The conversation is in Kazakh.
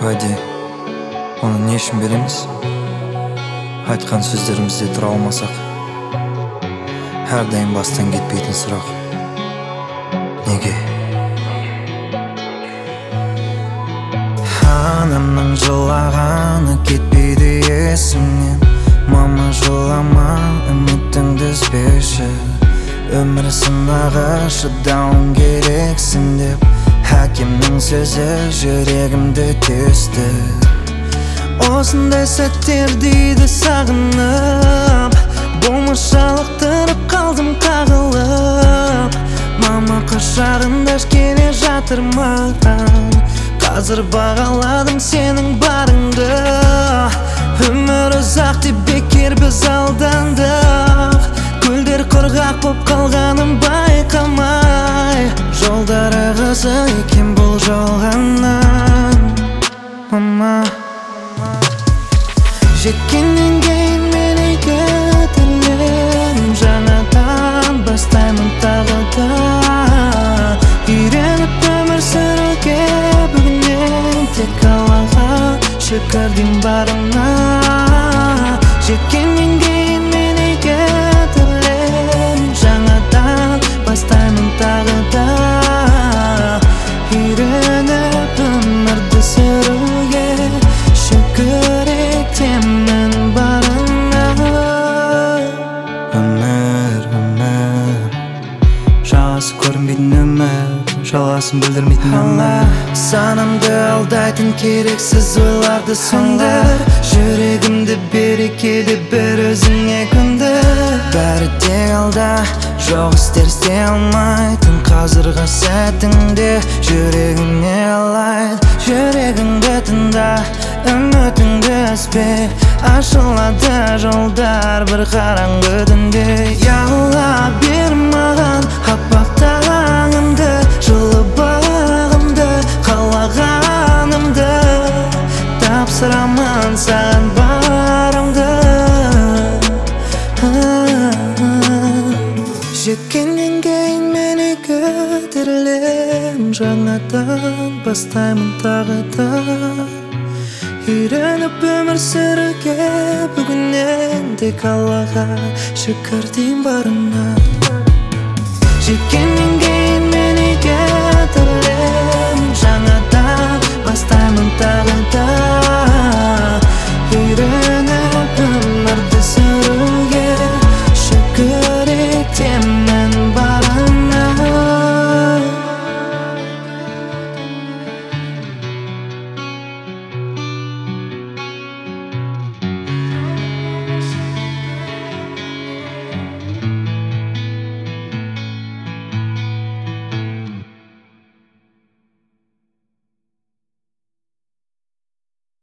уәде, оны не үшін береміз? Айтқан сөздерімізде тұра алмасақ, әрдайым бастан кетпейтін сұрақ: неге? Анамның жылағаны кетпейді есімнен. Мама, жылама, үмітіңді үзбеші. Өмір сынағы, шыдауым керексің деп әкемнің сөзі жүрегімді тесті. Осындай сәттер дейді сағынып, болмашалықтырып қалдым қағылып. Мама құшағында келе жатыр маған, қазір бағаладым сенің барыңды. Өмір ұзақ деп бекер біз алдандық, көлдер құрғақ боп қалғанын байқамай. Жолдары қызық екен бұл жалғаннан. Мама, жеткеннен кейін мен игі тілім, жаңадан бастаймын тағы да. Үйреніп өмір сүруге бүгіннен тек Аллаға шүкір деймін барына. Жеткеннен кейін мен игі тілім, жаңадан бастаймын тағы да. Үйреніп өмірді сүруге шүкір етемін барына. Өмір, жалғасы көрінбейтін өмір, жалғасын білдірмейтін өмір. Санамды алдайтын керексіз ойларды сөндір, жүрегімді берекелі бір өзіңе көндір. Бәрі тек алда, жоқ істер істей алмайтын қазіргі сәтіңде жүрегіңе алайды. Жүрегіңді тыңда, үмітіңді үзбе, ашылады жолдар бір қараңғы түнде. Яла бер маған аппақ таңымды, жылы бағымды, қалағанымды, тапсырамын саған барымды. Жеткеннен кейін мен игі тірілем, жаңадан бастаймын тағы да. Үйреніп өмір сүруге бүгіннен тек Аллаға шүкір деймін барына. Жеткеннен кейін мен игі тірілем,